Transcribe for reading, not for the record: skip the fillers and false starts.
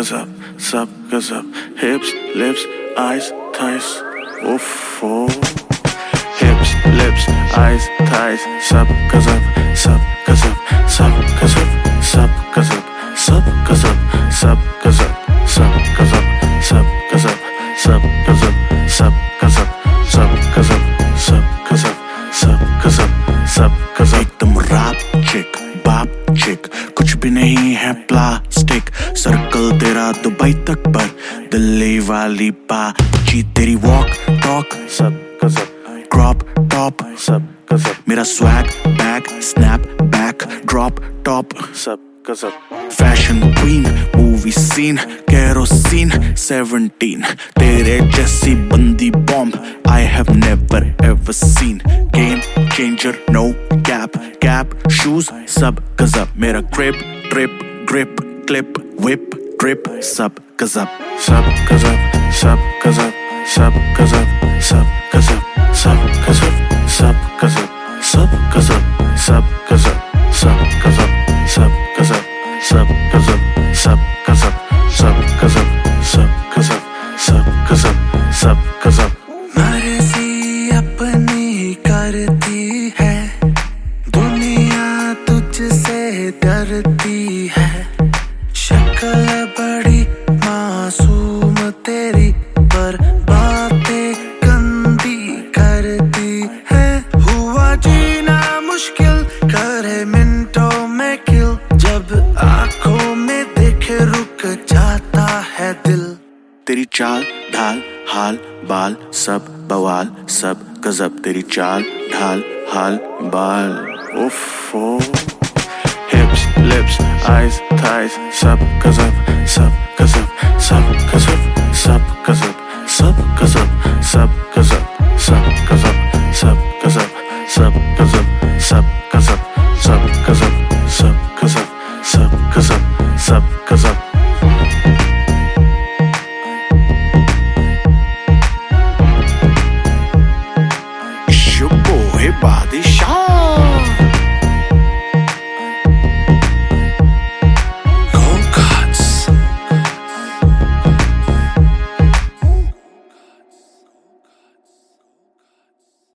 सब गजब hips lips eyes thighs उफ़ो hips lips eyes thighs सब गजब सब गजब सब गजब सब गजब सब गजब सब गजब सब गजब सब गजब सब गजब सब गजब सब गजब सब गजब सब गजब सब गजब एकदम रैप चिक बाप चिक कुछ भी नहीं है प्लास्टिक सर्कल तेरा दुबई तक पर दिल्ली वाली बाजी तेरी वॉक टॉक सब गजब क्रॉप टॉप सब गजब मेरा swag bag snap back drop top सब गजब fashion queen movie scene kerosene 17 तेरे जैसी बंदी bomb I have never ever seen game changer no gap gap shoes सब गजब मेरा crip trip grip clip whip drip सब गजब सब गजब सब गजब सब गजब सब गजब सब गजब सब गजब सब गजब सब गजब सब गजब सब गजब सब गजब सब गजब सब गजब सब गजब सब गजब सब गजब मर्जी अपनी करती है दुनिया तुझसे डरती है शक्ल बड़ी मासूम तेरी पर बातें गंदी करती है हुआ जीना मुश्किल करे मिनटों में किल जब आंखों में देखे रुक जाता है दिल तेरी चाल ढाल हाल बाल सब बवाल सब गजब तेरी चाल ढाल हाल बाल उफ़ो hips lips eyes thighs सब गजब सब गजब सब गजब सब गजब सब गजब सब गजब सब गजब सब गजब सब गजब सब गजब सब गजब सब गजब सब गजब सब गजब It's your boy Badishah